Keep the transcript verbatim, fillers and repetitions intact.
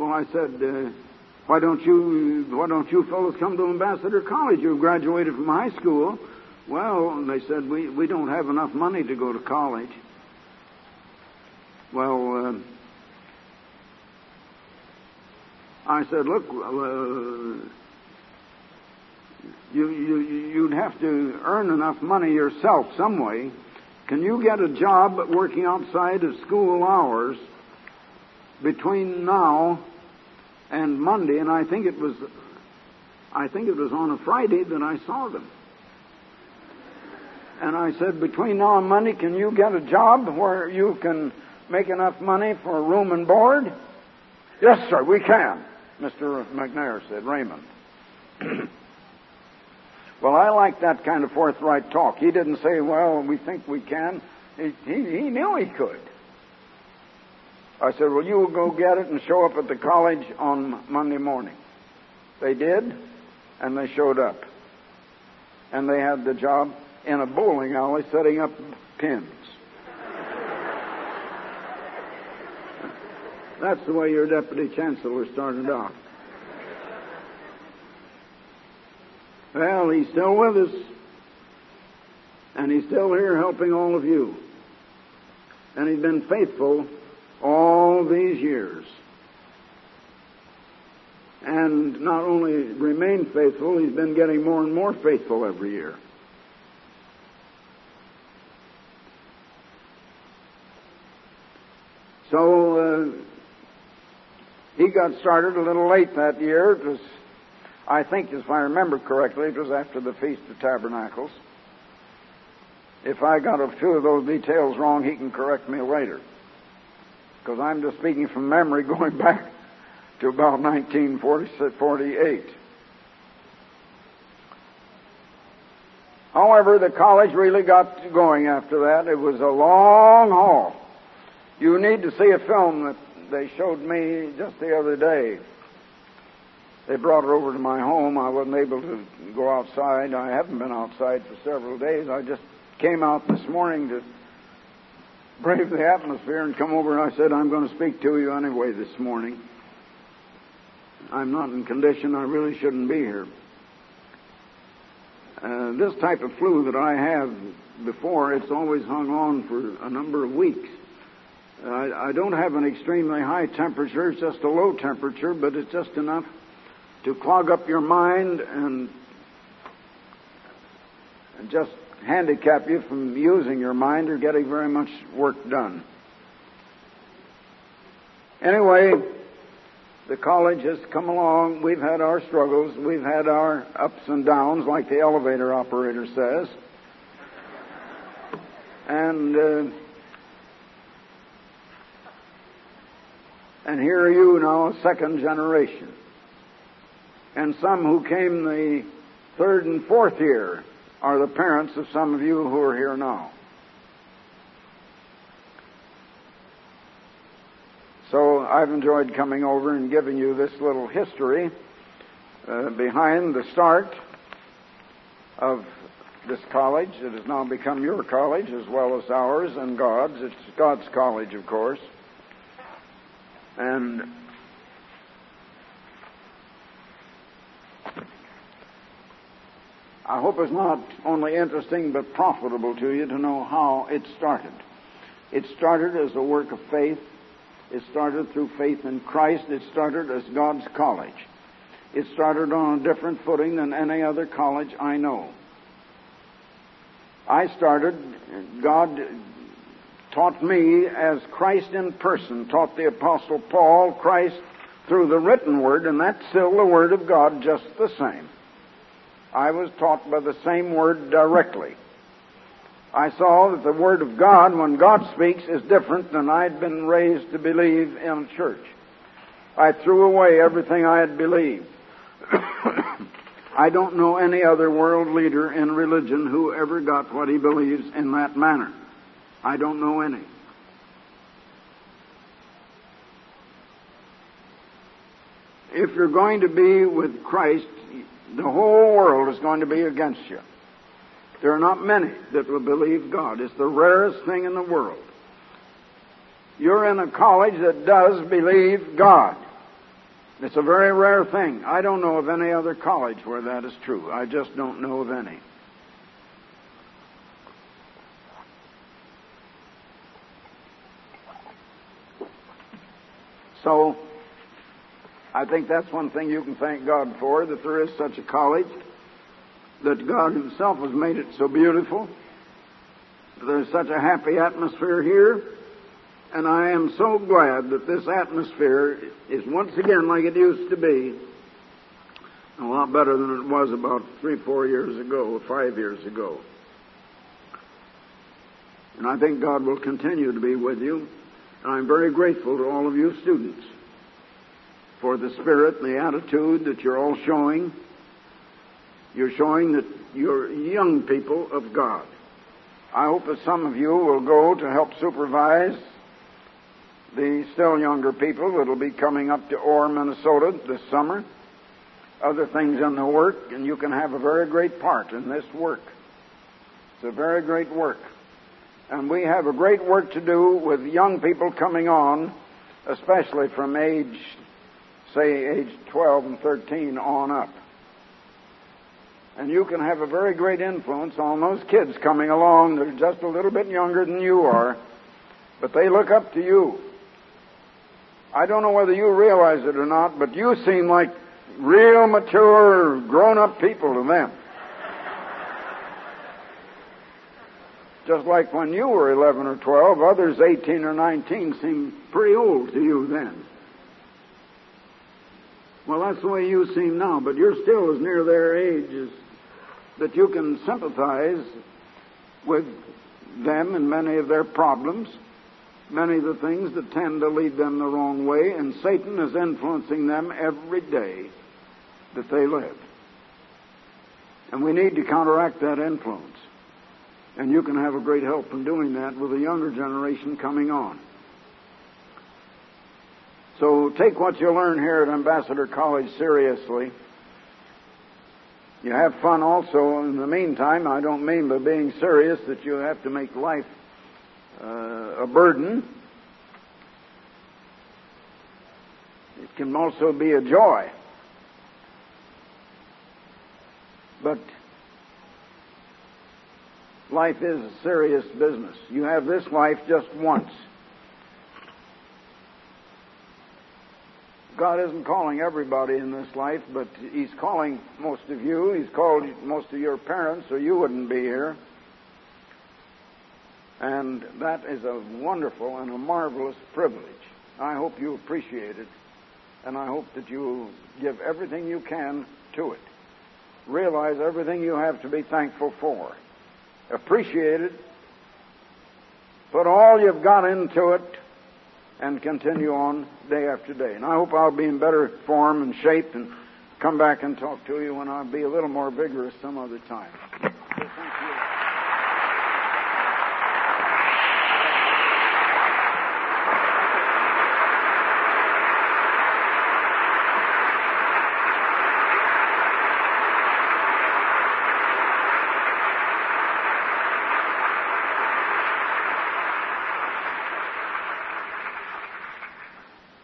Well, I said, uh, why don't you why don't you fellows come to Ambassador College? You've graduated from high school. Well, they said, we, we don't have enough money to go to college. Well, uh, I said, look, uh, you, you, you'd have to earn enough money yourself some way. Can you get a job working outside of school hours between now and Monday? And I think it was, I think it was on a Friday that I saw them. And I said, between now and Monday, can you get a job where you can make enough money for room and board? Yes, sir, we can, Mister McNair said, Raymond. Well, I like that kind of forthright talk. He didn't say, well, we think we can. He, he, he knew he could. I said, well, you will go get it and show up at the college on Monday morning. They did, and they showed up. And they had the job in a bowling alley setting up pins. That's the way your deputy chancellor started out. Well, he's still with us, and he's still here helping all of you. And he's been faithful all these years. And not only remained faithful, he's been getting more and more faithful every year. So uh, he got started a little late that year. It was, I think, if I remember correctly, it was after the Feast of Tabernacles. If I got a few of those details wrong, he can correct me later. Because I'm just speaking from memory going back to about nineteen forty-eight. However, the college really got going after that. It was a long haul. You need to see a film that they showed me just the other day. They brought it over to my home. I wasn't able to go outside. I haven't been outside for several days. I just came out this morning to brave the atmosphere and come over, and I said, I'm going to speak to you anyway this morning. I'm not in condition. I really shouldn't be here. Uh, this type of flu that I have before, it's always hung on for a number of weeks. I, I don't have an extremely high temperature. It's just a low temperature, but it's just enough to clog up your mind and, and just handicap you from using your mind or getting very much work done. Anyway, the college has come along. We've had our struggles. We've had our ups and downs, like the elevator operator says. And uh, and here are you now, a second generation. And some who came the third and fourth year are the parents of some of you who are here now. So I've enjoyed coming over and giving you this little history uh, behind the start of this college. It has now become your college as well as ours and God's. It's God's college, of course. And I hope it's not only interesting but profitable to you to know how it started. It started as a work of faith. It started through faith in Christ. It started as God's college. It started on a different footing than any other college I know. I started, God taught me as Christ in person taught the Apostle Paul, Christ through the written word, and that's still the Word of God just the same. I was taught by the same Word directly. I saw that the Word of God, when God speaks, is different than I'd been raised to believe in a church. I threw away everything I had believed. I don't know any other world leader in religion who ever got what he believes in that manner. I don't know any. If you're going to be with Christ, the whole world is going to be against you. There are not many that will believe God. It's the rarest thing in the world. You're in a college that does believe God. It's a very rare thing. I don't know of any other college where that is true. I just don't know of any. So, I think that's one thing you can thank God for, that there is such a college, that God Himself has made it so beautiful. There's such a happy atmosphere here, and I am so glad that this atmosphere is once again like it used to be, a lot better than it was about three, four years ago, five years ago. And I think God will continue to be with you. And I'm very grateful to all of you students for the spirit and the attitude that you're all showing. You're showing that you're young people of God. I hope that some of you will go to help supervise the still younger people that will be coming up to Orr, Minnesota this summer. Other things in the work, and you can have a very great part in this work. It's a very great work. And we have a great work to do with young people coming on, especially from age, say, age twelve and thirteen on up. And you can have a very great influence on those kids coming along that are just a little bit younger than you are, but they look up to you. I don't know whether you realize it or not, but you seem like real mature, grown-up people to them. Just like when you were eleven or twelve, others eighteen or nineteen seemed pretty old to you then. Well, that's the way you seem now, but you're still as near their age as that you can sympathize with them and many of their problems, many of the things that tend to lead them the wrong way, and Satan is influencing them every day that they live. And we need to counteract that influence. And you can have a great help in doing that with the younger generation coming on. So take what you learn here at Ambassador College seriously. You have fun also in the meantime. I don't mean by being serious that you have to make life uh, a burden. It can also be a joy. But life is a serious business. You have this life just once. God isn't calling everybody in this life, but He's calling most of you. He's called most of your parents, or you wouldn't be here. And that is a wonderful and a marvelous privilege. I hope you appreciate it, and I hope that you give everything you can to it. Realize everything you have to be thankful for. Appreciate it. Put all you've got into it and continue on day after day. And I hope I'll be in better form and shape and come back and talk to you when I'll be a little more vigorous some other time. So thank you.